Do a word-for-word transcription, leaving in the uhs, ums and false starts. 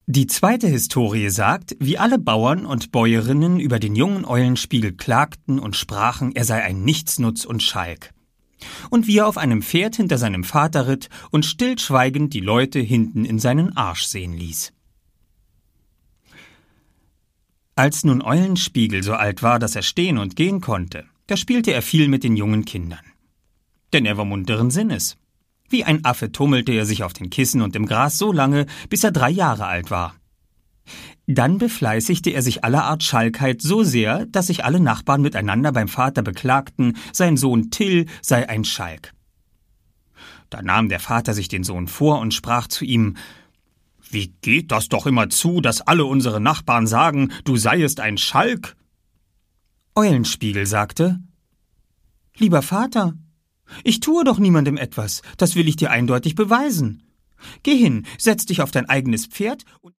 Die zweite Historie sagt, wie alle Bauern und Bäuerinnen über den jungen Eulenspiegel klagten und sprachen, er sei ein Nichtsnutz und Schalk. Und wie er auf einem Pferd hinter seinem Vater ritt und stillschweigend die Leute hinten in seinen Arsch sehen ließ. Als nun Eulenspiegel so alt war, dass er stehen und gehen konnte, da spielte er viel mit den jungen Kindern. Denn er war munteren Sinnes. Wie ein Affe tummelte er sich auf den Kissen und im Gras so lange, bis er drei Jahre alt war. Dann befleißigte er sich aller Art Schalkheit so sehr, dass sich alle Nachbarn miteinander beim Vater beklagten, sein Sohn Till sei ein Schalk. Da nahm der Vater sich den Sohn vor und sprach zu ihm: »Wie geht das doch immer zu, dass alle unsere Nachbarn sagen, du seiest ein Schalk?« Eulenspiegel sagte: »Lieber Vater, ich tue doch niemandem etwas, das will ich dir eindeutig beweisen. Geh hin, setz dich auf dein eigenes Pferd und